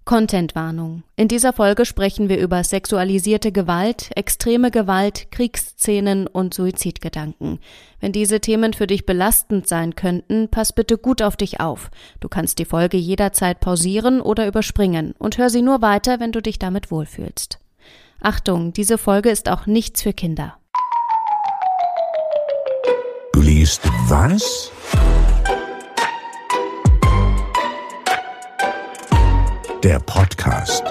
Contentwarnung. In dieser Folge sprechen wir über sexualisierte Gewalt, extreme Gewalt, Kriegsszenen und Suizidgedanken. Wenn diese Themen für dich belastend sein könnten, pass bitte gut auf dich auf. Du kannst die Folge jederzeit pausieren oder überspringen und hör sie nur weiter, wenn du dich damit wohlfühlst. Achtung, diese Folge ist auch nichts für Kinder. Du liest was? Der Podcast.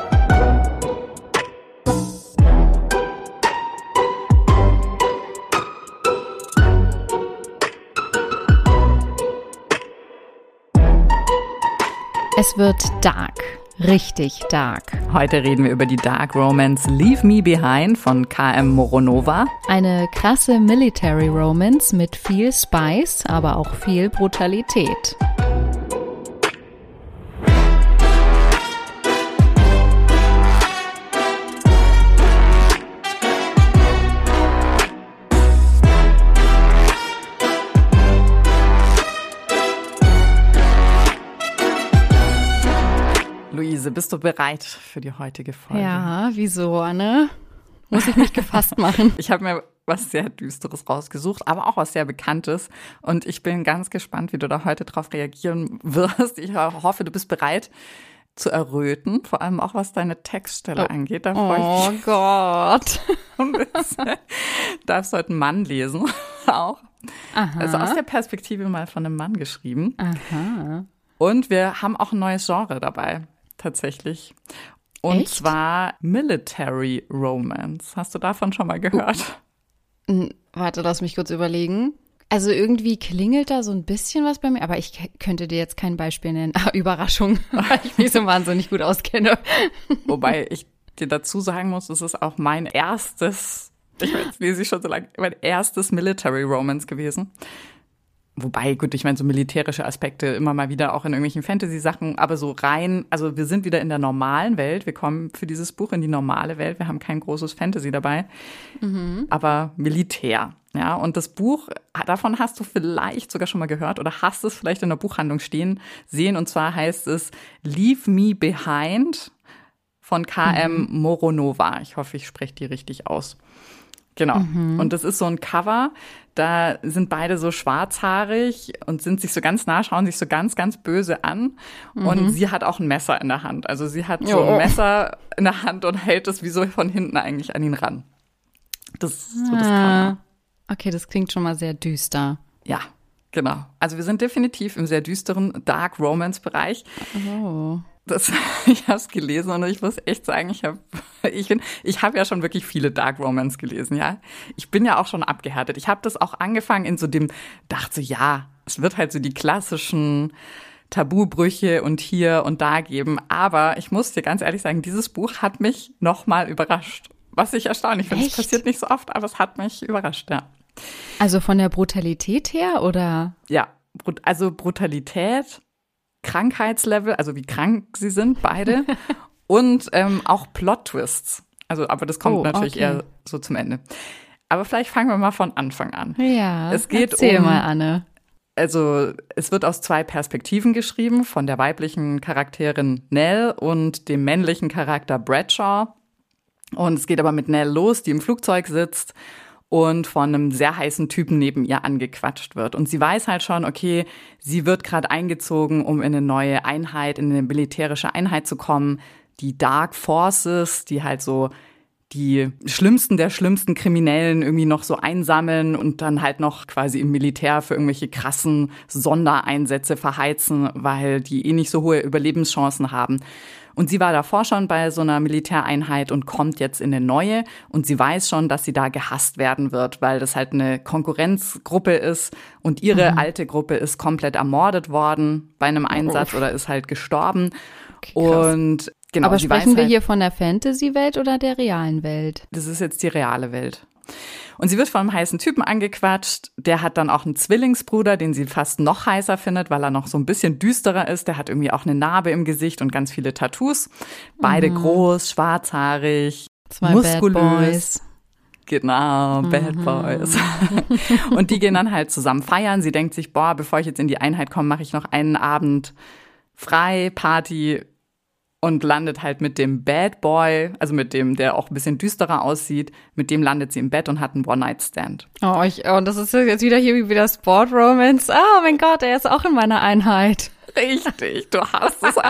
Es wird dark. Richtig dark. Heute reden wir über die Dark Romance Leave Me Behind von K.M. Moronova. Eine krasse Military Romance mit viel Spice, aber auch viel Brutalität. Luise, bist du bereit für die heutige Folge? Ja, wieso, Anne? Muss ich mich gefasst machen? Ich habe mir was sehr Düsteres rausgesucht, aber auch was sehr Bekanntes. Und ich bin ganz gespannt, wie du da heute drauf reagieren wirst. Ich hoffe, du bist bereit zu erröten, vor allem auch was deine Textstelle angeht. Da freue ich mich. Gott. Darfst heute einen Mann lesen auch. Aha. Also aus der Perspektive mal von einem Mann geschrieben. Aha. Und wir haben auch ein neues Genre dabei, tatsächlich. Und Echt? zwar Military Romance. Hast du davon schon mal gehört? Warte, lass mich kurz überlegen. Also irgendwie klingelt da so ein bisschen was bei mir, aber ich könnte dir jetzt kein Beispiel nennen. Überraschung, weil ich mich so wahnsinnig gut auskenne. Wobei ich dir dazu sagen muss, es ist auch mein erstes, jetzt lese ich schon so lange, mein erstes Military Romance gewesen. Wobei, gut, ich meine, so militärische Aspekte immer mal wieder auch in irgendwelchen Fantasy-Sachen, aber so rein, also wir sind wieder in der normalen Welt. Wir kommen für dieses Buch in die normale Welt. Wir haben kein großes Fantasy dabei, aber Militär. Ja, und das Buch, davon hast du vielleicht sogar schon mal gehört oder hast es vielleicht in der Buchhandlung sehen. Und zwar heißt es Leave Me Behind von K.M. Moronova. Ich hoffe, ich spreche die richtig aus. Genau. Und das ist so ein Cover, da sind beide so schwarzhaarig und sind sich so ganz nah, schauen sich so ganz, ganz böse an. Und sie hat auch ein Messer in der Hand. Also sie hat so ein Messer in der Hand und hält es wie so von hinten eigentlich an ihn ran. Das ist so das Cover. Okay, das klingt schon mal sehr düster. Ja, genau. Also wir sind definitiv im sehr düsteren Dark Romance Bereich. Oh. Ich habe es gelesen und ich muss echt sagen, ich habe ja schon wirklich viele Dark Romance gelesen, ja. Ich bin ja auch schon abgehärtet. Ich habe das auch angefangen in so dachte so, ja, es wird halt so die klassischen Tabubrüche und hier und da geben. Aber ich muss dir ganz ehrlich sagen, dieses Buch hat mich nochmal überrascht. Was ich erstaunlich finde. Es passiert nicht so oft, aber es hat mich überrascht, ja. Also von der Brutalität her, oder? Ja, also Brutalität, Krankheitslevel, also wie krank sie sind, beide. Und auch Plot-Twists. Also, aber das kommt natürlich eher so zum Ende. Aber vielleicht fangen wir mal von Anfang an. Ja, es geht erzähl mal, Anne. Also es wird aus 2 Perspektiven geschrieben, von der weiblichen Charakterin Nell und dem männlichen Charakter Bradshaw. Und es geht aber mit Nell los, die im Flugzeug sitzt und von einem sehr heißen Typen neben ihr angequatscht wird. Und sie weiß halt schon, okay, sie wird gerade eingezogen, um in eine neue Einheit, in eine militärische Einheit zu kommen. Die Dark Forces, die halt so die Schlimmsten der schlimmsten Kriminellen irgendwie noch so einsammeln und dann halt noch quasi im Militär für irgendwelche krassen Sondereinsätze verheizen, weil die nicht so hohe Überlebenschancen haben. Und sie war davor schon bei so einer Militäreinheit und kommt jetzt in eine neue. Und sie weiß schon, dass sie da gehasst werden wird, weil das halt eine Konkurrenzgruppe ist. Und ihre alte Gruppe ist komplett ermordet worden bei einem Einsatz oder ist halt gestorben. Okay, krass. Und genau, aber sie sprechen weiß wir halt, hier von der Fantasy-Welt oder der realen Welt? das ist jetzt die reale Welt. Und sie wird von einem heißen Typen angequatscht. Der hat dann auch einen Zwillingsbruder, den sie fast noch heißer findet, weil er noch so ein bisschen düsterer ist. Der hat irgendwie auch eine Narbe im Gesicht und ganz viele Tattoos. Beide groß, schwarzhaarig, 2 muskulös. Bad Boys. Genau, Bad Boys. Und die gehen dann halt zusammen feiern. Sie denkt sich, boah, bevor ich jetzt in die Einheit komme, mache ich noch einen Abend frei, Party. und landet halt mit dem Bad Boy, also mit dem, der auch ein bisschen düsterer aussieht, mit dem landet sie im Bett und hat einen One-Night-Stand. Und das ist jetzt wieder hier wie wieder Sport Romance. Oh mein Gott, er ist auch in meiner Einheit. Richtig, du hast es.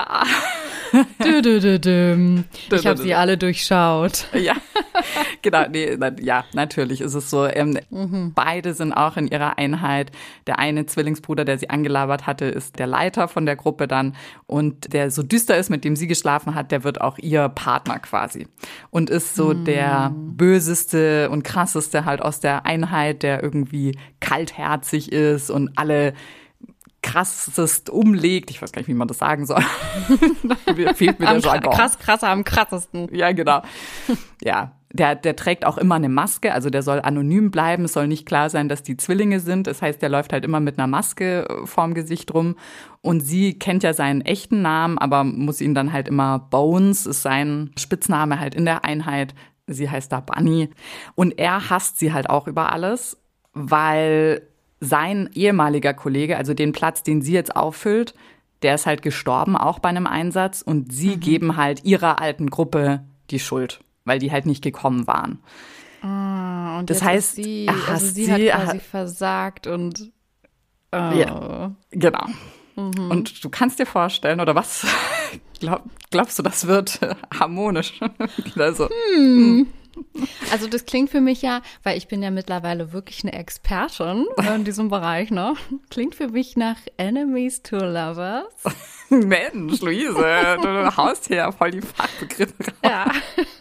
Ich habe sie alle durchschaut. Ja, genau. Nee, ja, natürlich ist es so. Beide sind auch in ihrer Einheit. Der eine Zwillingsbruder, der sie angelabert hatte, ist der Leiter von der Gruppe dann. Und der so düster ist, mit dem sie geschlafen hat, der wird auch ihr Partner quasi. Und ist so der böseste und krasseste halt aus der Einheit, der irgendwie kaltherzig ist und alle krassest umlegt. Ich weiß gar nicht, wie man das sagen soll. Fehlt mir der Jargon. Krasser am krassesten. Ja, genau. Ja, der trägt auch immer eine Maske, also der soll anonym bleiben. Es soll nicht klar sein, dass die Zwillinge sind. Das heißt, der läuft halt immer mit einer Maske vorm Gesicht rum. Und sie kennt ja seinen echten Namen, aber muss ihn dann halt immer Bones, ist sein Spitzname halt in der Einheit. Sie heißt da Bunny. Und er hasst sie halt auch über alles, weil sein ehemaliger Kollege, also den Platz, den sie jetzt auffüllt, der ist halt gestorben, auch bei einem Einsatz. Und sie geben halt ihrer alten Gruppe die Schuld, weil die halt nicht gekommen waren. Und das heißt, sie hat quasi versagt und ja, genau. Und du kannst dir vorstellen, oder was? Glaubst du, das wird harmonisch? Also, Also das klingt für mich ja, weil ich bin ja mittlerweile wirklich eine Expertin in diesem Bereich, ne? Klingt für mich nach Enemies to Lovers. Mensch, Luise, du haust hier ja voll die Fachbegriffe raus. Ja.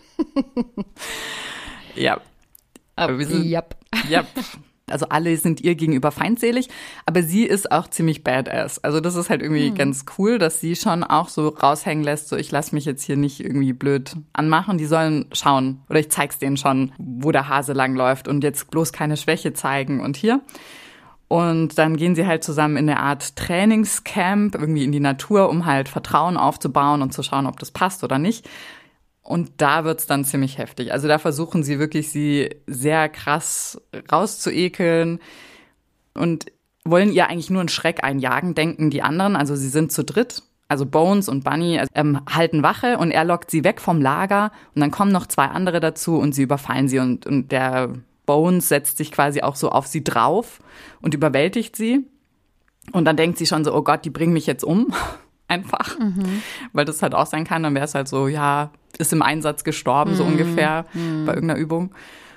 Ja. Aber wir sind, Yep. Also alle sind ihr gegenüber feindselig, aber sie ist auch ziemlich badass. Also das ist halt irgendwie ganz cool, dass sie schon auch so raushängen lässt, so ich lasse mich jetzt hier nicht irgendwie blöd anmachen. Die sollen schauen oder ich zeig's denen schon, wo der Hase langläuft und jetzt bloß keine Schwäche zeigen und hier. Und dann gehen sie halt zusammen in eine Art Trainingscamp irgendwie in die Natur, um halt Vertrauen aufzubauen und zu schauen, ob das passt oder nicht. Und da wird's dann ziemlich heftig. Also da versuchen sie wirklich, sie sehr krass rauszuekeln und wollen ihr eigentlich nur einen Schreck einjagen, denken die anderen. Also sie sind zu dritt, also Bones und Bunny halten Wache und er lockt sie weg vom Lager. Und dann kommen noch 2 andere dazu und sie überfallen sie. Und der Bones setzt sich quasi auch so auf sie drauf und überwältigt sie. Und dann denkt sie schon so, oh Gott, die bringen mich jetzt um. Einfach, weil das halt auch sein kann, dann wäre es halt so, ja, ist im Einsatz gestorben, so ungefähr, bei irgendeiner Übung.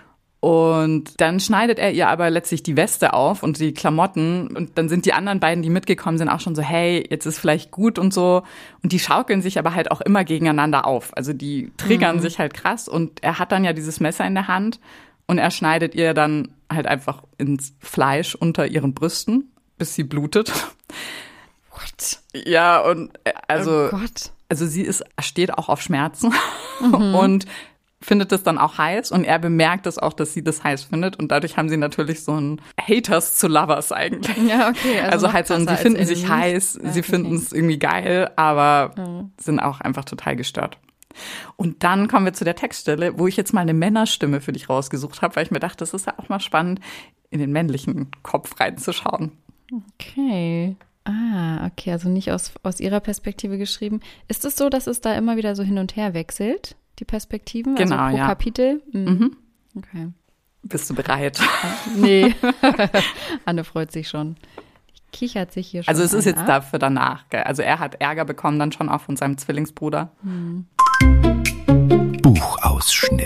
Und dann schneidet er ihr aber letztlich die Weste auf und die Klamotten und dann sind die anderen beiden, die mitgekommen sind, auch schon so, hey, jetzt ist vielleicht gut und so. Und die schaukeln sich aber halt auch immer gegeneinander auf. Also die triggern sich halt krass und er hat dann ja dieses Messer in der Hand und er schneidet ihr dann halt einfach ins Fleisch unter ihren Brüsten, bis sie blutet. What? Ja, und also, oh Gott. Also sie steht auch auf Schmerzen und findet es dann auch heiß und er bemerkt es auch, dass sie das heiß findet und dadurch haben sie natürlich so ein Haters zu Lovers eigentlich. Ja, okay. Also halt so, sie finden sich heiß, sie finden es irgendwie geil, aber sind auch einfach total gestört. Und dann kommen wir zu der Textstelle, wo ich jetzt mal eine Männerstimme für dich rausgesucht habe, weil ich mir dachte, das ist ja auch mal spannend, in den männlichen Kopf reinzuschauen. Okay. Okay, also nicht aus ihrer Perspektive geschrieben. Ist es so, dass es da immer wieder so hin und her wechselt, die Perspektiven? Genau, also pro ja. Kapitel? Okay. Bist du bereit? Nee. Anne freut sich schon. Kichert sich hier schon. Also es ist jetzt dafür danach, gell? Also er hat Ärger bekommen dann schon auch von seinem Zwillingsbruder. Buchausschnitt.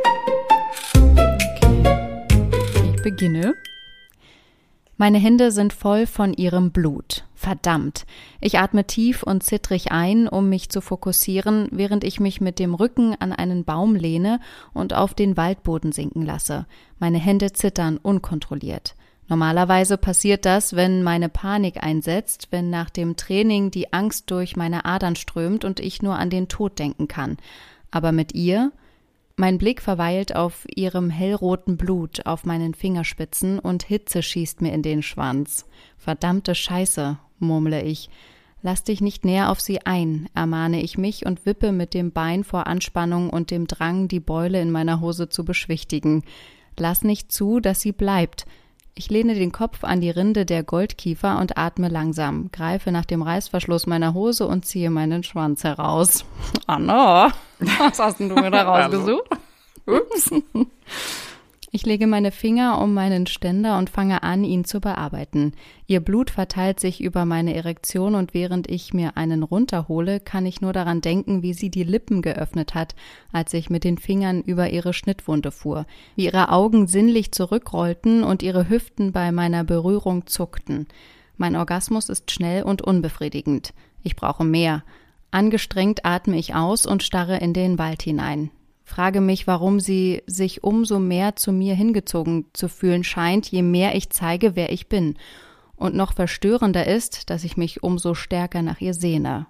Okay. Ich beginne. Meine Hände sind voll von ihrem Blut. Verdammt. Ich atme tief und zittrig ein, um mich zu fokussieren, während ich mich mit dem Rücken an einen Baum lehne und auf den Waldboden sinken lasse. Meine Hände zittern unkontrolliert. Normalerweise passiert das, wenn meine Panik einsetzt, wenn nach dem Training die Angst durch meine Adern strömt und ich nur an den Tod denken kann. Aber mit ihr? Mein Blick verweilt auf ihrem hellroten Blut auf meinen Fingerspitzen und Hitze schießt mir in den Schwanz. Verdammte Scheiße, murmle ich. Lass dich nicht näher auf sie ein, ermahne ich mich und wippe mit dem Bein vor Anspannung und dem Drang, die Beule in meiner Hose zu beschwichtigen. Lass nicht zu, dass sie bleibt. Ich lehne den Kopf an die Rinde der Goldkiefer und atme langsam, greife nach dem Reißverschluss meiner Hose und ziehe meinen Schwanz heraus. Anna, was hast denn du mir da rausgesucht? Ups. Ich lege meine Finger um meinen Ständer und fange an, ihn zu bearbeiten. Ihr Blut verteilt sich über meine Erektion und während ich mir einen runterhole, kann ich nur daran denken, wie sie die Lippen geöffnet hat, als ich mit den Fingern über ihre Schnittwunde fuhr, wie ihre Augen sinnlich zurückrollten und ihre Hüften bei meiner Berührung zuckten. Mein Orgasmus ist schnell und unbefriedigend. Ich brauche mehr. Angestrengt atme ich aus und starre in den Wald hinein. Frage mich, warum sie sich umso mehr zu mir hingezogen zu fühlen scheint, je mehr ich zeige, wer ich bin. Und noch verstörender ist, dass ich mich umso stärker nach ihr sehne.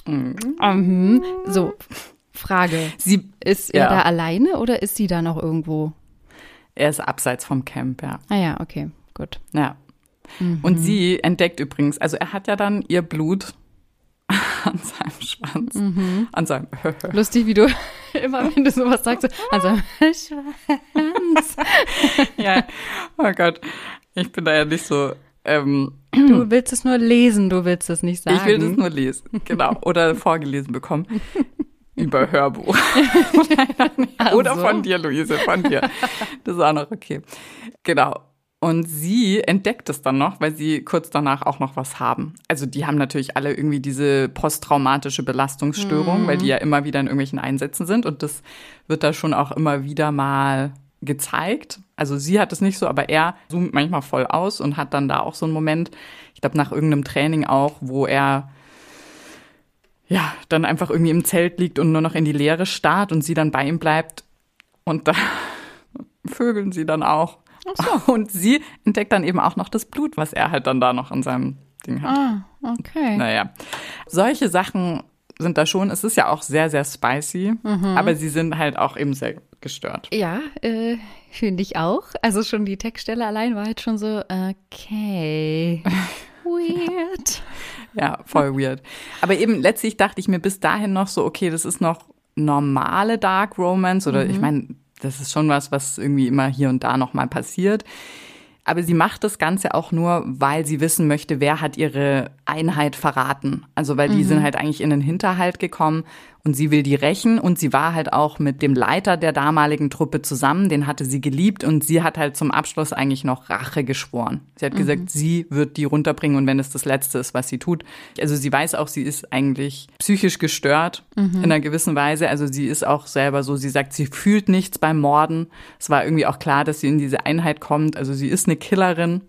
So, Frage. Ist er da alleine oder ist sie da noch irgendwo? Er ist abseits vom Camp, ja. Ah ja, okay, gut. Ja. Und sie entdeckt übrigens, also er hat ja dann ihr Blut an seinem Schwanz, an seinem Lustig, wie du immer, wenn du sowas sagst, so, an seinem Schwanz. Ja, oh Gott, ich bin da ja nicht so. Du willst es nur lesen, du willst es nicht sagen. Ich will es nur lesen, genau, oder vorgelesen bekommen. Über Hörbuch. Oder so. Von dir, Luise, von dir. Das ist auch noch okay. Genau. Und sie entdeckt es dann noch, weil sie kurz danach auch noch was haben. Also die haben natürlich alle irgendwie diese posttraumatische Belastungsstörung, weil die ja immer wieder in irgendwelchen Einsätzen sind. Und das wird da schon auch immer wieder mal gezeigt. Also sie hat es nicht so, aber er zoomt manchmal voll aus und hat dann da auch so einen Moment, ich glaube nach irgendeinem Training auch, wo er ja dann einfach irgendwie im Zelt liegt und nur noch in die Leere starrt und sie dann bei ihm bleibt. Und da vögeln sie dann auch. Ach so. Und sie entdeckt dann eben auch noch das Blut, was er halt dann da noch an seinem Ding hat. Ah, okay. Naja, solche Sachen sind da schon, es ist ja auch sehr, sehr spicy, aber sie sind halt auch eben sehr gestört. Ja, finde ich auch. Also schon die Textstelle allein war halt schon so, okay, weird. Ja, voll weird. Aber eben letztlich dachte ich mir bis dahin noch so, okay, das ist noch normale Dark Romance oder ich meine, das ist schon was irgendwie immer hier und da noch mal passiert. Aber sie macht das Ganze auch nur, weil sie wissen möchte, wer hat ihre Einheit verraten. Also weil die sind halt eigentlich in den Hinterhalt gekommen und sie will die rächen. Und sie war halt auch mit dem Leiter der damaligen Truppe zusammen, den hatte sie geliebt. Und sie hat halt zum Abschluss eigentlich noch Rache geschworen. Sie hat gesagt, sie wird die runterbringen und wenn es das Letzte ist, was sie tut. Also sie weiß auch, sie ist eigentlich psychisch gestört in einer gewissen Weise. Also sie ist auch selber so, sie sagt, sie fühlt nichts beim Morden. Es war irgendwie auch klar, dass sie in diese Einheit kommt. Also sie ist eine Killerin.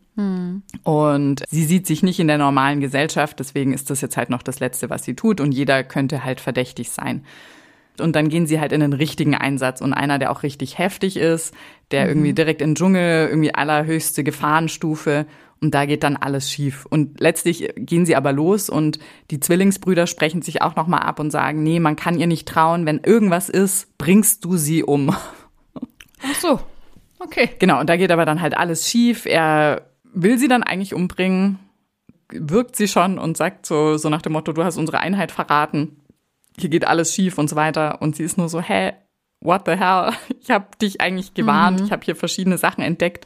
Und sie sieht sich nicht in der normalen Gesellschaft, deswegen ist das jetzt halt noch das Letzte, was sie tut und jeder könnte halt verdächtig sein. Und dann gehen sie halt in den richtigen Einsatz und einer, der auch richtig heftig ist, der irgendwie direkt in den Dschungel, irgendwie allerhöchste Gefahrenstufe und da geht dann alles schief. Und letztlich gehen sie aber los und die Zwillingsbrüder sprechen sich auch nochmal ab und sagen, nee, man kann ihr nicht trauen, wenn irgendwas ist, bringst du sie um. Ach so, okay. Genau, und da geht aber dann halt alles schief, er will sie dann eigentlich umbringen, wirkt sie schon und sagt so nach dem Motto, du hast unsere Einheit verraten, hier geht alles schief und so weiter. Und sie ist nur so, hä, what the hell? Ich habe dich eigentlich gewarnt, ich habe hier verschiedene Sachen entdeckt.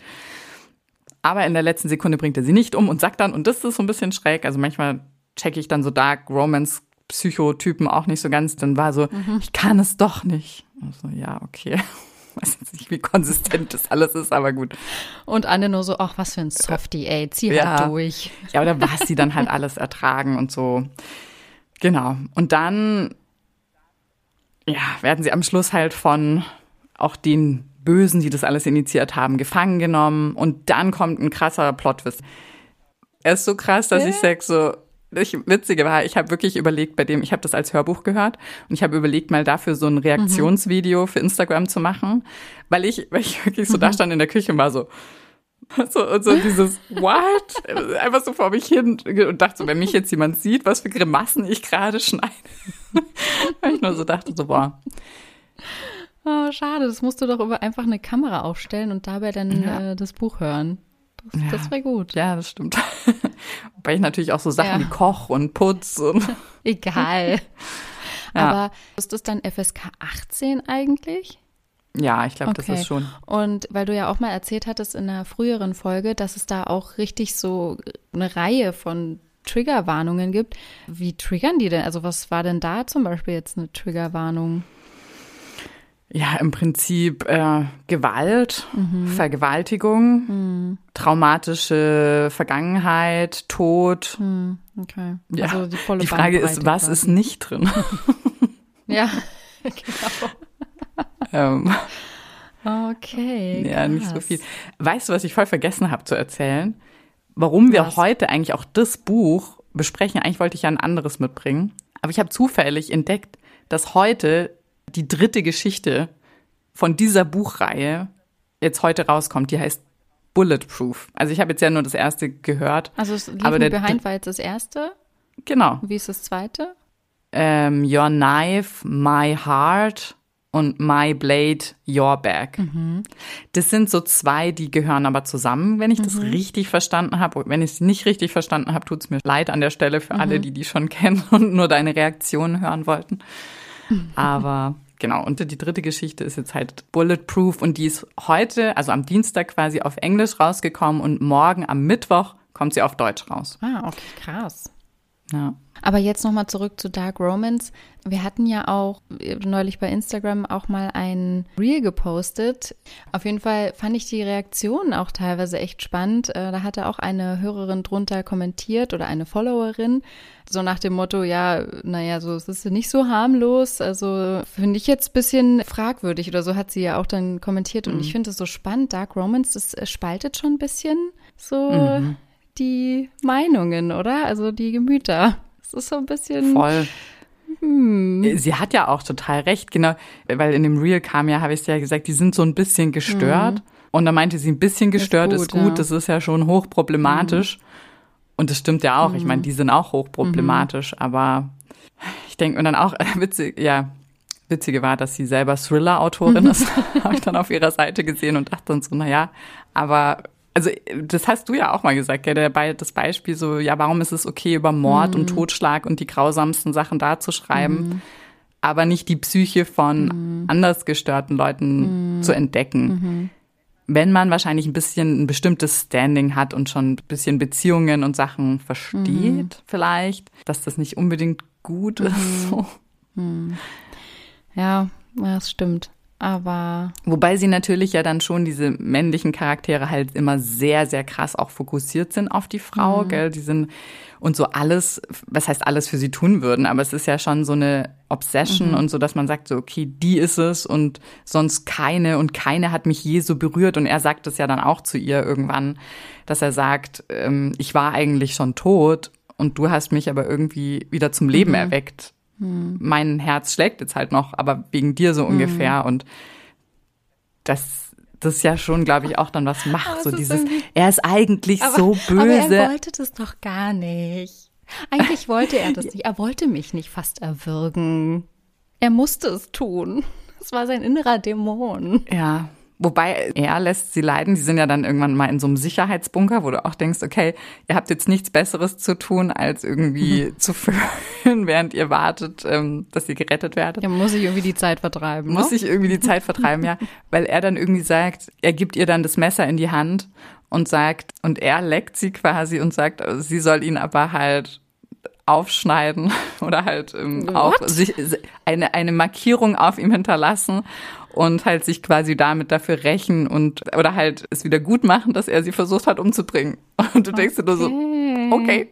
Aber in der letzten Sekunde bringt er sie nicht um und sagt dann, und das ist so ein bisschen schräg, also manchmal checke ich dann so Dark Romance Psychotypen auch nicht so ganz, dann war so, ich kann es doch nicht. Und so, ja, okay. Ich weiß jetzt nicht, wie konsistent das alles ist, aber gut. Und Anne nur so, ach, was für ein Softie, ey, zieh halt durch. Ja, oder was sie dann halt alles ertragen und so. Genau. Und dann, ja, werden sie am Schluss halt von auch den Bösen, die das alles initiiert haben, gefangen genommen. Und dann kommt ein krasser Plot-Twist. Er ist so krass, dass ich sage so, Witzige war, ich habe wirklich überlegt ich habe das als Hörbuch gehört und ich habe überlegt, mal dafür so ein Reaktionsvideo für Instagram zu machen, weil ich wirklich so da stand in der Küche und war so dieses What? Einfach so vor mich hin und dachte so, wenn mich jetzt jemand sieht, was für Grimassen ich gerade schneide. Weil ich nur so dachte, so boah. Oh, schade, das musst du doch über einfach eine Kamera aufstellen und dabei dann das Buch hören. Das wäre gut. Ja, das stimmt. Wobei ich natürlich auch so Sachen wie Koch und Putz und egal. Ja. Aber ist das dann FSK 18 eigentlich? Ja, ich glaube, das ist schon. Und weil du ja auch mal erzählt hattest in einer früheren Folge, dass es da auch richtig so eine Reihe von Triggerwarnungen gibt. Wie triggern die denn? Also was war denn da zum Beispiel jetzt eine Triggerwarnung? Ja, im Prinzip Gewalt, Vergewaltigung, traumatische Vergangenheit, Tod. Okay. Ja, also die volle die Frage Bandbreite ist, was quasi. ist nicht drin? Ja, genau. Okay, Ja, nicht so krass. viel. Weißt du, was ich voll vergessen habe zu erzählen? Warum wir Was? heute eigentlich auch das Buch besprechen? Eigentlich wollte ich ja ein anderes mitbringen. Aber ich habe zufällig entdeckt, dass heute die 3. Geschichte von dieser Buchreihe jetzt heute rauskommt. Die heißt Bulletproof. Also ich habe jetzt ja nur das erste gehört. Also es aber Leaving Behind war jetzt das erste. Genau. Wie ist das zweite? Your Knife, My Heart und My Blade, Your Back. Das sind so 2, die gehören aber zusammen, wenn ich das richtig verstanden habe. Und wenn ich es nicht richtig verstanden habe, tut es mir leid an der Stelle für alle, die schon kennen und nur deine Reaktionen hören wollten. Aber genau, und die 3. Geschichte ist jetzt halt Bulletproof und die ist heute, also am Dienstag quasi auf Englisch rausgekommen und morgen am Mittwoch kommt sie auf Deutsch raus. Ah, okay, krass. Ja. Aber jetzt nochmal zurück zu Dark Romance. Wir hatten ja auch neulich bei Instagram auch mal ein Reel gepostet. Auf jeden Fall fand ich die Reaktionen auch teilweise echt spannend. Da hatte auch eine Hörerin drunter kommentiert oder eine Followerin, so nach dem Motto, ja, naja, so es ist nicht so harmlos. Also finde ich jetzt ein bisschen fragwürdig oder so hat sie ja auch dann kommentiert. Und ich finde es so spannend. Dark Romance, das spaltet schon ein bisschen so die Meinungen, oder? Also die Gemüter. Es ist so ein bisschen. Voll. Sie hat ja auch total recht, genau, weil in dem Reel kam ja, habe ich es ja gesagt, die sind so ein bisschen gestört. Und da meinte sie, ein bisschen gestört ist gut, ja. Das ist ja schon hochproblematisch. Und das stimmt ja auch. Ich meine, die sind auch hochproblematisch, aber ich denke mir dann auch, Witzige war, dass sie selber Thriller-Autorin ist, habe ich dann auf ihrer Seite gesehen und dachte dann so, naja, aber also das hast du ja auch mal gesagt, gell, das Beispiel so, ja, warum ist es okay, über Mord und Totschlag und die grausamsten Sachen da zu schreiben, aber nicht die Psyche von anders gestörten Leuten zu entdecken. Wenn man wahrscheinlich ein bestimmtes Standing hat und schon ein bisschen Beziehungen und Sachen versteht vielleicht, dass das nicht unbedingt gut ist. So. Ja, das stimmt. Aber wobei sie natürlich ja dann schon diese männlichen Charaktere halt immer sehr, sehr krass auch fokussiert sind auf die Frau, gell? Die sind und so alles, was heißt alles für sie tun würden, aber es ist ja schon so eine Obsession und so, dass man sagt so, okay, die ist es und sonst keine und keine hat mich je so berührt und er sagt es ja dann auch zu ihr irgendwann, dass er sagt, ich war eigentlich schon tot und du hast mich aber irgendwie wieder zum Leben erweckt. Mein Herz schlägt jetzt halt noch, aber wegen dir so ungefähr. Und das ja schon, glaube ich, auch dann was macht. So dieses, er ist eigentlich so böse. Aber er wollte das doch gar nicht. Eigentlich wollte er das nicht. Er wollte mich nicht fast erwürgen. Er musste es tun. Es war sein innerer Dämon. Ja. Wobei, er lässt sie leiden. Die sind ja dann irgendwann mal in so einem Sicherheitsbunker, wo du auch denkst, okay, ihr habt jetzt nichts Besseres zu tun, als irgendwie zu fühlen, während ihr wartet, dass ihr gerettet werdet. Ja, muss ich irgendwie die Zeit vertreiben. Muss ich irgendwie die Zeit vertreiben, ja. Weil er dann irgendwie sagt, er gibt ihr dann das Messer in die Hand und sagt, und er leckt sie quasi und sagt, sie soll ihn aber halt aufschneiden oder halt auch sich eine Markierung auf ihm hinterlassen und halt sich quasi damit dafür rächen und oder halt es wieder gut machen, dass er sie versucht hat umzubringen. Und du denkst dir nur so, okay.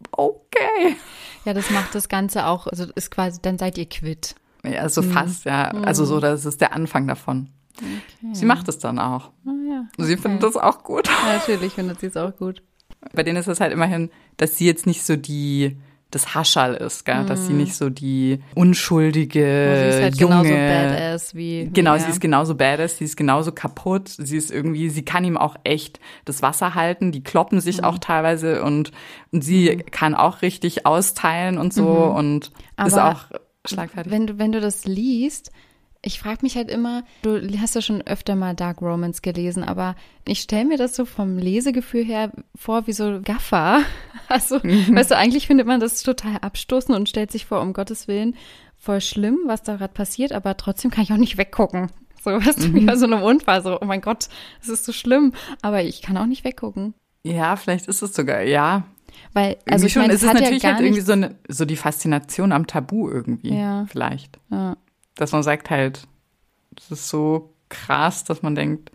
Ja, das macht das Ganze auch, also ist quasi, dann seid ihr quitt. Ja, so fast, ja. Also so, das ist der Anfang davon. Okay. Sie macht es dann auch. Oh, ja. Sie findet das auch gut. Ja, natürlich findet sie es auch gut. Bei denen ist es halt immerhin, dass sie jetzt nicht so das Hascherl ist, gell? Dass sie nicht so die unschuldige, sie ist halt junge, genauso badass wie genau, er. Sie ist genauso badass, sie ist genauso kaputt, sie kann ihm auch echt das Wasser halten, die kloppen sich auch teilweise und sie kann auch richtig austeilen und so und aber ist auch schlagfertig. Wenn du das liest, ich frage mich halt immer, du hast ja schon öfter mal Dark Romance gelesen, aber ich stelle mir das so vom Lesegefühl her vor wie so Gaffer. Also, weißt du, eigentlich findet man das total abstoßend und stellt sich vor, um Gottes Willen, voll schlimm, was da gerade passiert, aber trotzdem kann ich auch nicht weggucken. So, weißt du, wie bei so einem Unfall. So, oh mein Gott, das ist so schlimm. Aber ich kann auch nicht weggucken. Ja, vielleicht ist es sogar, ja. Weil, also schon, es ist natürlich ja halt irgendwie so die Faszination am Tabu irgendwie, vielleicht. Ja. Dass man sagt halt, das ist so krass, dass man denkt,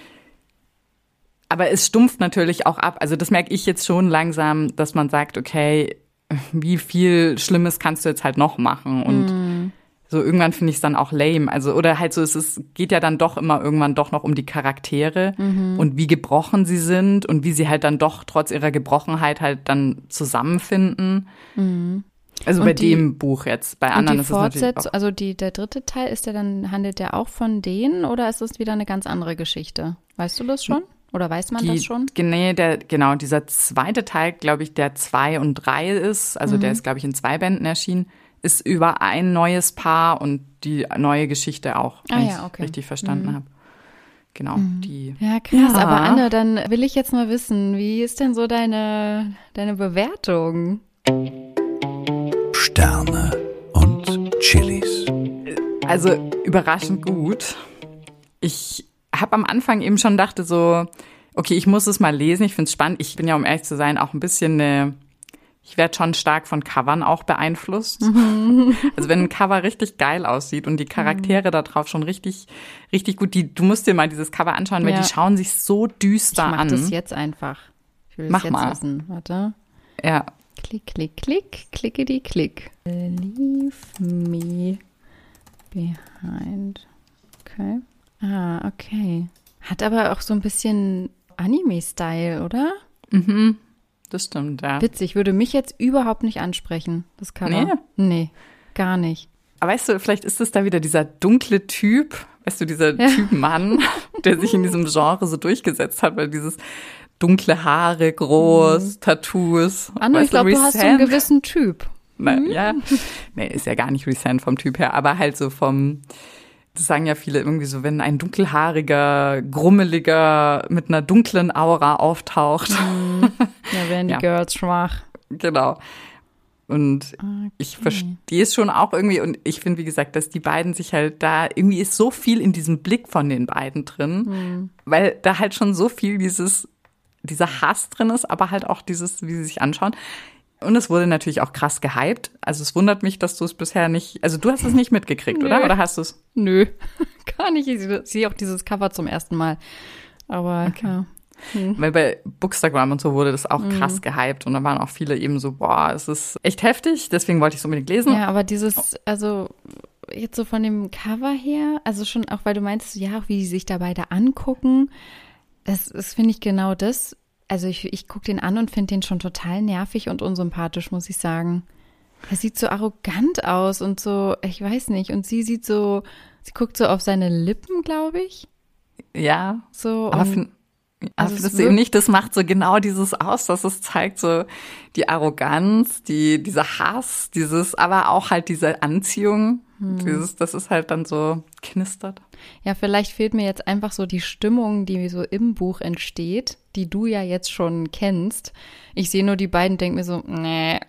aber es stumpft natürlich auch ab. Also das merke ich jetzt schon langsam, dass man sagt, okay, wie viel Schlimmes kannst du jetzt halt noch machen? Und so irgendwann finde ich es dann auch lame. Also, oder halt so, geht ja dann doch immer irgendwann doch noch um die Charaktere und wie gebrochen sie sind und wie sie halt dann doch trotz ihrer Gebrochenheit halt dann zusammenfinden. Also und bei dem Buch jetzt. Bei anderen ist es natürlich auch. Also der dritte Teil, handelt der auch von denen oder ist das wieder eine ganz andere Geschichte? Weißt du das schon? Oder weiß man das schon? Nee, dieser zweite Teil, glaube ich, der 2 und 3 ist, also der ist, glaube ich, in 2 Bänden erschienen, ist über ein neues Paar und die neue Geschichte auch, wenn ich es richtig verstanden habe. Genau, die. Ja, krass. Ja. Aber Anne, dann will ich jetzt mal wissen, wie ist denn so deine Bewertung? Sterne und Chilis. Also überraschend gut. Ich habe am Anfang eben schon dachte so, okay, ich muss es mal lesen, ich finde es spannend. Ich bin ja, um ehrlich zu sein, auch ein bisschen ich werde schon stark von Covern auch beeinflusst. Also wenn ein Cover richtig geil aussieht und die Charaktere da drauf schon richtig, richtig gut, du musst dir mal dieses Cover anschauen, weil die schauen sich so düster an. Ich mach das jetzt einfach. Ich will das jetzt wissen. Warte. Ja. Klick, klick, klick, klickety, klick. Leave me behind. Okay. Ah, okay. Hat aber auch so ein bisschen Anime-Style, oder? Das stimmt, ja. Witzig, würde mich jetzt überhaupt nicht ansprechen, das Cover. Nee, gar nicht. Aber weißt du, vielleicht ist es da wieder dieser dunkle Typ, weißt du, dieser Typ Mann, der sich in diesem Genre so durchgesetzt hat, weil dieses dunkle Haare, groß, Tattoos. Anne, ich glaube, du hast so einen gewissen Typ. Ja, nee, ist ja gar nicht Resent vom Typ her, aber halt so das sagen ja viele irgendwie so, wenn ein dunkelhaariger, grummeliger, mit einer dunklen Aura auftaucht. Da werden die Girls schwach. Genau. Und ich verstehe es schon auch irgendwie und ich finde, wie gesagt, dass die beiden sich halt da, irgendwie ist so viel in diesem Blick von den beiden drin, weil da halt schon so viel dieser Hass drin ist, aber halt auch dieses, wie sie sich anschauen. Und es wurde natürlich auch krass gehypt. Also es wundert mich, dass du es bisher nicht, also du hast es nicht mitgekriegt, oder? Oder hast du es? Nö, gar nicht. Ich sehe auch dieses Cover zum ersten Mal. Aber ja. Weil bei Bookstagram und so wurde das auch krass gehypt und da waren auch viele eben so, boah, es ist echt heftig, deswegen wollte ich es unbedingt lesen. Ja, aber also jetzt so von dem Cover her, also schon auch, weil du meinst, ja, auch wie die sich da beide angucken, das finde ich genau das. Also ich gucke den an und finde den schon total nervig und unsympathisch, muss ich sagen. Er sieht so arrogant aus und so, ich weiß nicht. Und sie guckt so auf seine Lippen, glaube ich. Ja. So. Aber findest du eben nicht, das macht so genau dieses aus, dass es zeigt so die Arroganz, dieser Hass, aber auch halt diese Anziehung. Das ist halt dann so knistert. Ja, vielleicht fehlt mir jetzt einfach so die Stimmung, die so im Buch entsteht, die du ja jetzt schon kennst. Ich sehe nur die beiden, denke mir so, nee.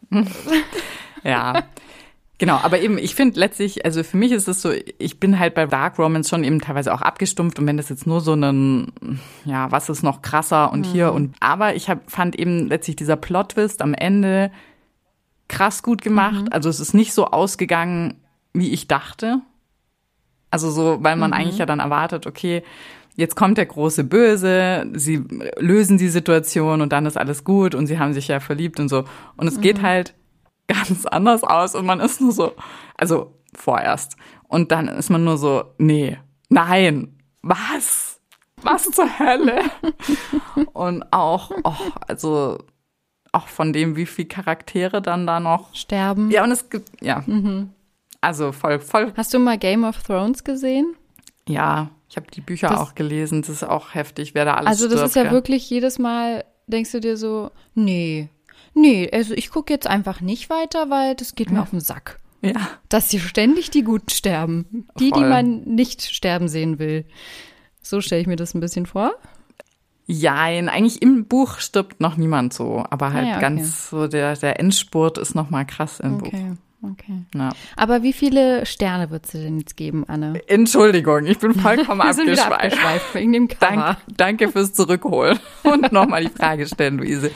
Ja, genau. Aber eben, ich finde letztlich, also für mich ist es so, ich bin halt bei Dark Romance schon eben teilweise auch abgestumpft und wenn das jetzt nur so was ist noch krasser und hier aber ich fand eben letztlich dieser Plot-Twist am Ende krass gut gemacht. Also es ist nicht so ausgegangen, wie ich dachte. Also so, weil man eigentlich ja dann erwartet, okay, jetzt kommt der große Böse, sie lösen die Situation und dann ist alles gut und sie haben sich ja verliebt und so. Und es geht halt ganz anders aus und man ist nur so, also vorerst. Und dann ist man nur so, nein, was zur Hölle? Und auch, auch von dem, wie viele Charaktere dann da noch sterben. Ja, und es gibt, also voll. Hast du mal Game of Thrones gesehen? Ja, ich habe die Bücher auch gelesen. Das ist auch heftig, wer da alles stirbt. Also das ist ja wirklich jedes Mal, denkst du dir so, nee, also ich gucke jetzt einfach nicht weiter, weil das geht mir auf den Sack. Ja. Dass hier ständig die Guten sterben. Die man nicht sterben sehen will. So stelle ich mir das ein bisschen vor. Ja, eigentlich im Buch stirbt noch niemand so. Aber halt okay. ganz so, der Endspurt ist noch mal krass im Buch. Okay. Ja. Aber wie viele Sterne wird es denn jetzt geben, Anne? Entschuldigung, ich bin vollkommen Wir sind wieder abgeschweift. abgeschweift wegen dem Cover. Danke fürs Zurückholen. Und nochmal die Frage stellen, Luise.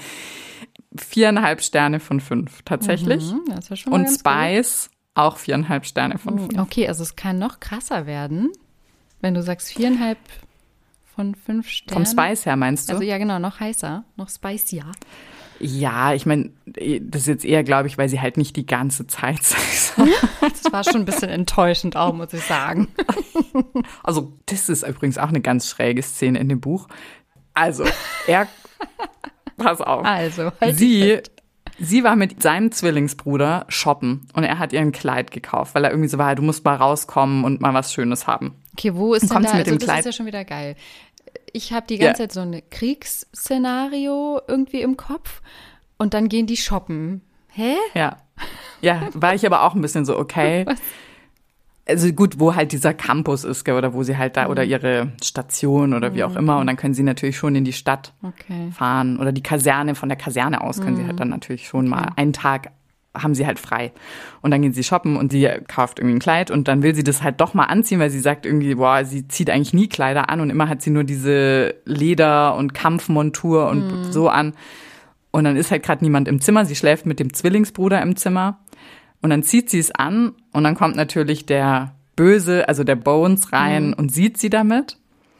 4,5 Sterne von 5, tatsächlich. Das ist schon mal Und ganz Spice auch 4,5 Sterne von 5. Okay, also es kann noch krasser werden, wenn du sagst 4,5 von 5 Sternen. Vom Spice her meinst du? Also ja, genau, noch heißer, noch spicier. Ja, ich meine, das ist jetzt eher, glaube ich, weil sie halt nicht die ganze Zeit Sex Das war schon ein bisschen enttäuschend auch, muss ich sagen. Also, das ist übrigens auch eine ganz schräge Szene in dem Buch. Also, pass auf. Also, Sie war mit seinem Zwillingsbruder shoppen und er hat ihr ein Kleid gekauft, weil er irgendwie so war, du musst mal rauskommen und mal was Schönes haben. Okay, wo ist denn kommt da, sie mit also dem das Kleid? ist ja schon wieder geil. Ich habe die ganze Zeit so ein Kriegsszenario irgendwie im Kopf und dann gehen die shoppen. Hä? Ja, war ich aber auch ein bisschen so, okay. Was? Also gut, wo halt dieser Campus ist, gell, oder wo sie halt da, oder ihre Station oder wie auch immer. Und dann können sie natürlich schon in die Stadt fahren. Oder die Kaserne, von der Kaserne aus können sie halt dann natürlich schon mal einen Tag haben sie halt frei. Und dann gehen sie shoppen und sie kauft irgendwie ein Kleid und dann will sie das halt doch mal anziehen, weil sie sagt irgendwie, boah, sie zieht eigentlich nie Kleider an und immer hat sie nur diese Leder- und Kampfmontur und so an. Und dann ist halt gerade niemand im Zimmer. Sie schläft mit dem Zwillingsbruder im Zimmer. Und dann zieht sie es an und dann kommt natürlich der Böse, also der Bones rein und sieht sie damit.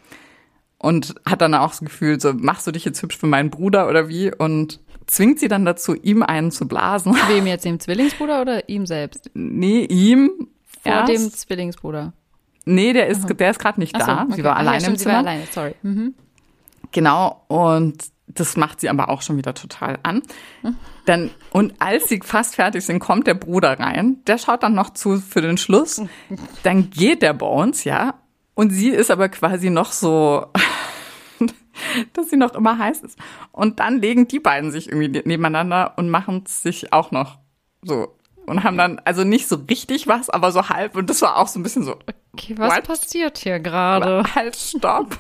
Und hat dann auch das Gefühl, so, machst du dich jetzt hübsch für meinen Bruder oder wie? Und zwingt sie dann dazu, ihm einen zu blasen. Wem jetzt, dem Zwillingsbruder oder ihm selbst? Nee, ihm. Vor dem Zwillingsbruder. Nee, der ist gerade nicht da. Okay. Sie war alleine im Sie Zimmer. war alleine, sorry. Genau, und das macht sie aber auch schon wieder total an. Und als sie fast fertig sind, kommt der Bruder rein. Der schaut dann noch zu für den Schluss. Dann geht der Bones, ja. Und sie ist aber quasi noch so, dass sie noch immer heiß ist. Und dann legen die beiden sich irgendwie nebeneinander und machen es sich auch noch so. Und haben dann also nicht so richtig was, aber so halb. Und das war auch so ein bisschen so. Okay, was passiert hier gerade? Halt, stopp.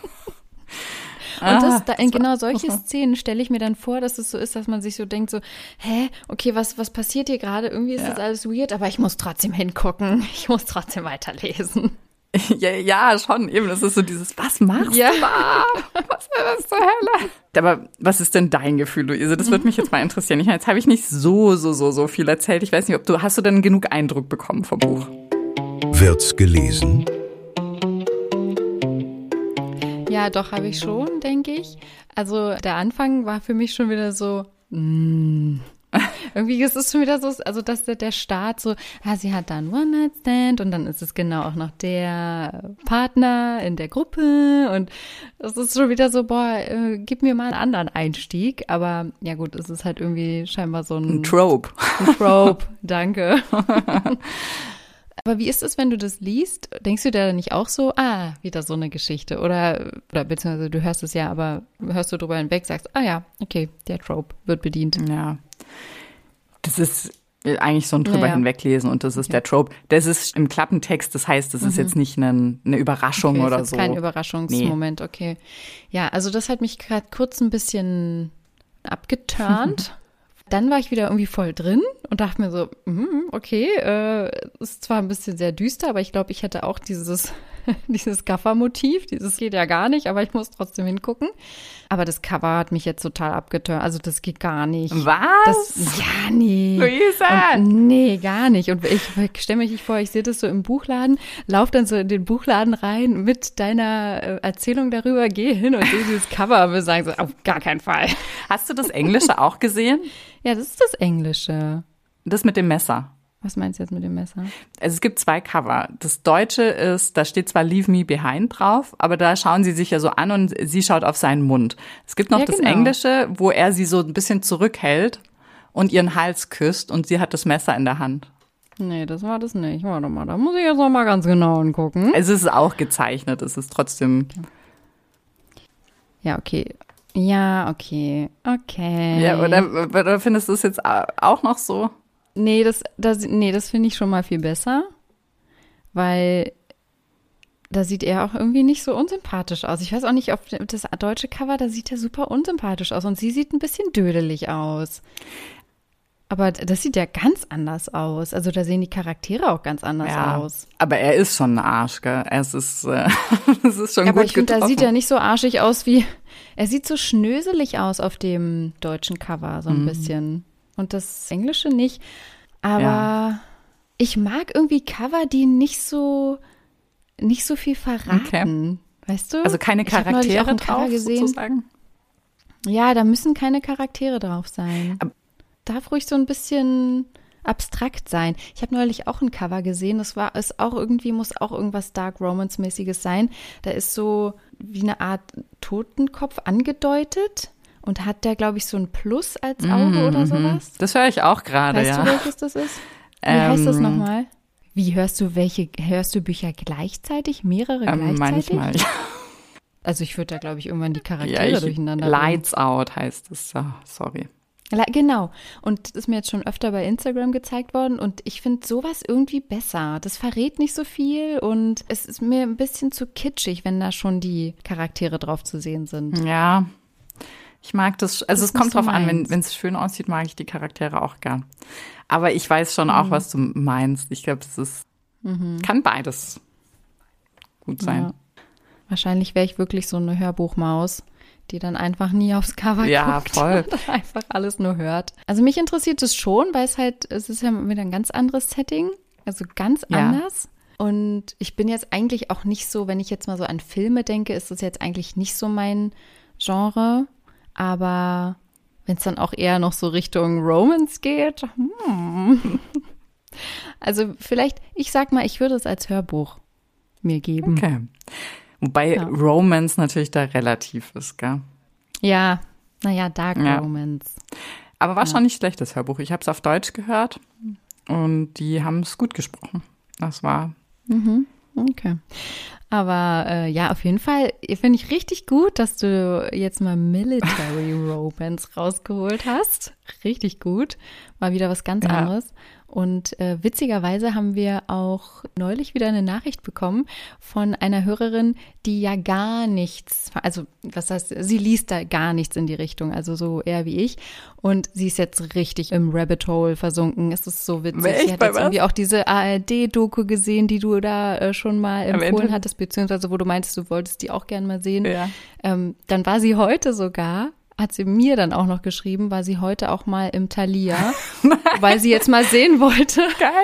Und in genau solche Szenen stelle ich mir dann vor, dass es so ist, dass man sich so denkt, so, okay, was passiert hier gerade? Irgendwie ist das alles weird, aber ich muss trotzdem hingucken. Ich muss trotzdem weiterlesen. Ja, schon, eben. Das ist so dieses, was machst du da? Was ist das zur Hölle? Aber was ist denn dein Gefühl, Luise? Das würde mich jetzt mal interessieren. Jetzt habe ich nicht so viel erzählt. Ich weiß nicht, hast du denn genug Eindruck bekommen vom Buch? Wird's gelesen? Ja, doch, habe ich schon, denke ich. Also der Anfang war für mich schon wieder so, irgendwie ist es schon wieder so, also dass der Start so, sie hat da einen One-Night-Stand und dann ist es genau auch noch der Partner in der Gruppe und es ist schon wieder so, gib mir mal einen anderen Einstieg. Aber ja gut, es ist halt irgendwie scheinbar so ein Trope. Ein Trope, danke. Aber wie ist es, wenn du das liest? Denkst du da nicht auch so, wieder so eine Geschichte? Oder beziehungsweise du hörst es ja, aber hörst du drüber hinweg, sagst, ja, okay, der Trope wird bedient. Ja, das ist eigentlich so ein drüber hinweglesen und das ist der Trope. Das ist im Klappentext, das heißt, das ist jetzt nicht eine Überraschung oder das ist so. Kein Überraschungsmoment, okay. Ja, also das hat mich gerade kurz ein bisschen abgeturnt. Dann war ich wieder irgendwie voll drin und dachte mir so, okay, ist zwar ein bisschen sehr düster, aber ich glaube, ich hätte auch dieses Gaffer-Motiv, dieses geht ja gar nicht, aber ich muss trotzdem hingucken. Aber das Cover hat mich jetzt total abgeturnt, also das geht gar nicht. Was? Ja, nee. Luisa! Nee, gar nicht. Und ich stelle mich vor, ich sehe das so im Buchladen, lauf dann so in den Buchladen rein mit deiner Erzählung darüber, gehe hin und sehe dieses Cover und wir sagen so, auf gar keinen Fall. Hast du das Englische auch gesehen? Ja, das ist das Englische. Das mit dem Messer. Was meinst du jetzt mit dem Messer? Also es gibt 2 Cover. Das Deutsche ist, da steht zwar Leave Me Behind drauf, aber da schauen sie sich ja so an und sie schaut auf seinen Mund. Es gibt noch das Englische, wo er sie so ein bisschen zurückhält und ihren Hals küsst und sie hat das Messer in der Hand. Nee, das war das nicht. Warte mal, da muss ich jetzt noch mal ganz genau angucken. Es ist auch gezeichnet, es ist trotzdem... Ja, okay. Ja, okay. Ja, oder findest du es jetzt auch noch so? Nee, das finde ich schon mal viel besser, weil da sieht er auch irgendwie nicht so unsympathisch aus. Ich weiß auch nicht, ob das deutsche Cover, da sieht er super unsympathisch aus und sie sieht ein bisschen dödelig aus. Aber das sieht ja ganz anders aus. Also da sehen die Charaktere auch ganz anders aus. Aber er ist schon ein Arsch, gell? Es ist schon gut aber ich finde, getroffen. da sieht er nicht so arschig aus wie, er sieht so schnöselig aus auf dem deutschen Cover, so ein bisschen. Und das Englische nicht. Aber ich mag irgendwie Cover, die nicht so viel verraten. Okay. Weißt du? Also keine Charaktere drauf gesehen. Sozusagen? Ja, da müssen keine Charaktere drauf sein. Darf ruhig so ein bisschen abstrakt sein. Ich habe neulich auch ein Cover gesehen, muss auch irgendwas Dark Romance-mäßiges sein. Da ist so wie eine Art Totenkopf angedeutet und hat der, glaube ich, so ein Plus als Auge oder sowas. Das höre ich auch gerade, Weißt du, welches das ist? Wie heißt das nochmal? Wie hörst du Bücher gleichzeitig? Mehrere gleichzeitig? Manchmal, ja. Also ich würde da, glaube ich, irgendwann die Charaktere durcheinander bringen. Lights Out heißt es. Sorry. Genau. Und das ist mir jetzt schon öfter bei Instagram gezeigt worden. Und ich finde sowas irgendwie besser. Das verrät nicht so viel und es ist mir ein bisschen zu kitschig, wenn da schon die Charaktere drauf zu sehen sind. Ja, ich mag das. Also es kommt drauf an, wenn es schön aussieht, mag ich die Charaktere auch gern. Aber ich weiß schon auch, was du meinst. Ich glaube, kann beides gut sein. Ja. Wahrscheinlich wäre ich wirklich so eine Hörbuchmaus, die dann einfach nie aufs Cover guckt. Ja, voll. Und einfach alles nur hört. Also mich interessiert es schon, weil es ist ja wieder ein ganz anderes Setting, also ganz anders. Und ich bin jetzt eigentlich auch nicht so, wenn ich jetzt mal so an Filme denke, ist das jetzt eigentlich nicht so mein Genre. Aber wenn es dann auch eher noch so Richtung Romance geht, Also vielleicht, ich sag mal, ich würde es als Hörbuch mir geben. Okay. Wobei Romance natürlich da relativ ist, gell? Ja, naja, Dark Romance. Aber war schon nicht schlecht, das Hörbuch. Ich habe es auf Deutsch gehört und die haben es gut gesprochen. Das war... Okay. Aber auf jeden Fall finde ich richtig gut, dass du jetzt mal Military Romance rausgeholt hast. Richtig gut. Mal wieder was ganz anderes. Und witzigerweise haben wir auch neulich wieder eine Nachricht bekommen von einer Hörerin, die ja gar nichts, also was heißt, sie liest da gar nichts in die Richtung, also so eher wie ich. Und sie ist jetzt richtig im Rabbit Hole versunken. Es ist so witzig. Sie hat jetzt irgendwie auch diese ARD-Doku gesehen, die du da schon mal empfohlen hattest, beziehungsweise wo du meintest, du wolltest die auch gerne mal sehen. Ja. Dann war sie heute sogar, hat sie mir dann auch noch geschrieben, war sie heute auch mal im Thalia, weil sie jetzt mal sehen wollte,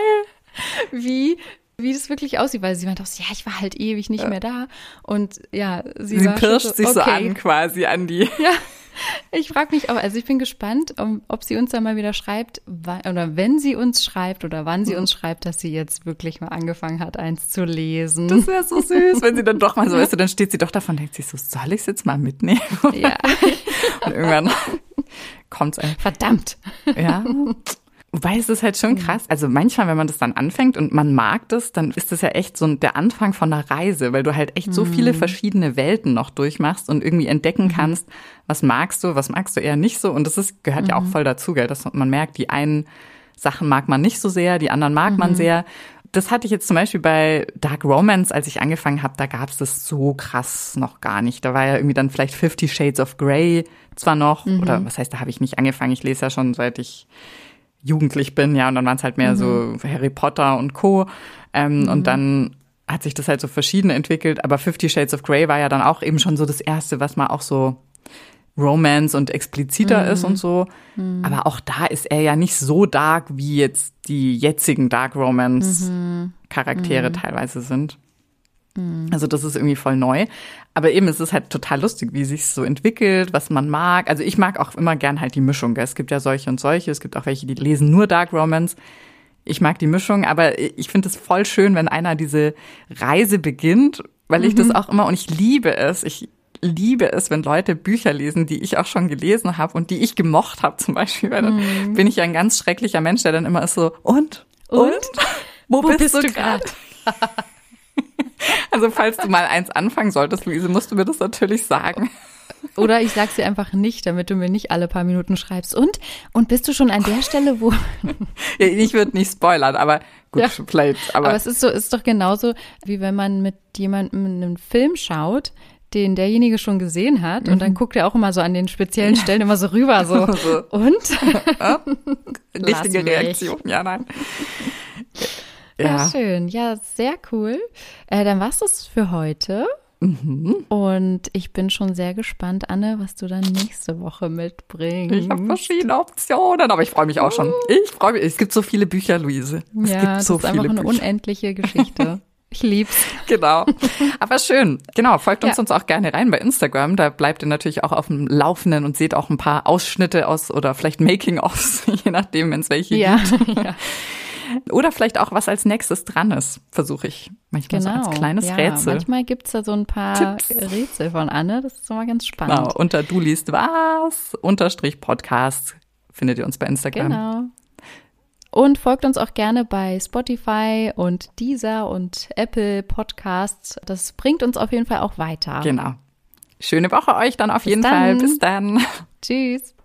wie das wirklich aussieht, weil sie meinte auch so, ich war halt ewig nicht mehr da und sie pirscht sich so an quasi an die. Ja, ich frage mich auch, also ich bin gespannt, ob sie uns dann mal wieder schreibt, oder wenn sie uns schreibt oder wann sie uns schreibt, dass sie jetzt wirklich mal angefangen hat, eins zu lesen. Das wäre so süß, wenn sie dann doch mal so ist, dann steht sie doch davon und denkt sich so, soll ich es jetzt mal mitnehmen? Ja. Und irgendwann kommt es einfach. Verdammt. Ja. Wobei es ist halt schon krass. Also manchmal, wenn man das dann anfängt und man mag das, dann ist das ja echt so der Anfang von einer Reise, weil du halt echt so viele verschiedene Welten noch durchmachst und irgendwie entdecken kannst, was magst du eher nicht so. Und das gehört ja auch voll dazu, gell, dass man merkt, die einen Sachen mag man nicht so sehr, die anderen mag man sehr. Das hatte ich jetzt zum Beispiel bei Dark Romance, als ich angefangen habe, da gab es das so krass noch gar nicht. Da war ja irgendwie dann vielleicht 50 Shades of Grey zwar noch, oder was heißt, da habe ich nicht angefangen. Ich lese ja schon, seit ich jugendlich bin, und dann waren es halt mehr so Harry Potter und Co. Und dann hat sich das halt so verschieden entwickelt. Aber 50 Shades of Grey war ja dann auch eben schon so das Erste, was mal auch so Romance und expliziter ist und so. Aber auch da ist er ja nicht so dark, wie jetzt die jetzigen Dark Romance Charaktere teilweise sind. Also das ist irgendwie voll neu. Aber eben, es ist halt total lustig, wie sich so entwickelt, was man mag. Also ich mag auch immer gern halt die Mischung. Gell? Es gibt ja solche und solche. Es gibt auch welche, die lesen nur Dark Romance. Ich mag die Mischung, aber ich finde es voll schön, wenn einer diese Reise beginnt, weil ich das auch immer, und ich liebe es, wenn Leute Bücher lesen, die ich auch schon gelesen habe und die ich gemocht habe zum Beispiel. Weil dann bin ich ja ein ganz schrecklicher Mensch, der dann immer ist so, und? Wo bist du gerade? Also falls du mal eins anfangen solltest, Luise, musst du mir das natürlich sagen. Oder ich sag's dir einfach nicht, damit du mir nicht alle paar Minuten schreibst. Und bist du schon an der Stelle, wo... Ja, ich würde nicht spoilern, aber gut, vielleicht. Aber es ist doch genauso, wie wenn man mit jemandem einen Film schaut, den derjenige schon gesehen hat. Und dann guckt er auch immer so an den speziellen Stellen immer so rüber, so. Und? Richtige Reaktion. Ja, nein. Ja, schön. Ja, sehr cool. Dann war's das für heute. Und ich bin schon sehr gespannt, Anne, was du dann nächste Woche mitbringst. Ich habe verschiedene Optionen, aber ich freue mich auch schon. Ich freue mich. Es gibt so viele Bücher, Luise. Es gibt so das ist viele einfach eine Bücher. Unendliche Geschichte. Ich lieb's. Genau. Aber schön. Genau. Folgt uns auch gerne rein bei Instagram. Da bleibt ihr natürlich auch auf dem Laufenden und seht auch ein paar Ausschnitte aus oder vielleicht Making-ofs, je nachdem, wenn es welche gibt. Ja. Oder vielleicht auch, was als nächstes dran ist, versuche ich manchmal so als kleines Rätsel. Manchmal gibt's da so ein paar Rätsel von Anne, das ist immer ganz spannend. Genau, unter Du liest was, _Podcast, findet ihr uns bei Instagram. Genau. Und folgt uns auch gerne bei Spotify und Deezer und Apple Podcasts. Das bringt uns auf jeden Fall auch weiter. Genau. Schöne Woche euch dann auf jeden Fall. Bis dann. Tschüss.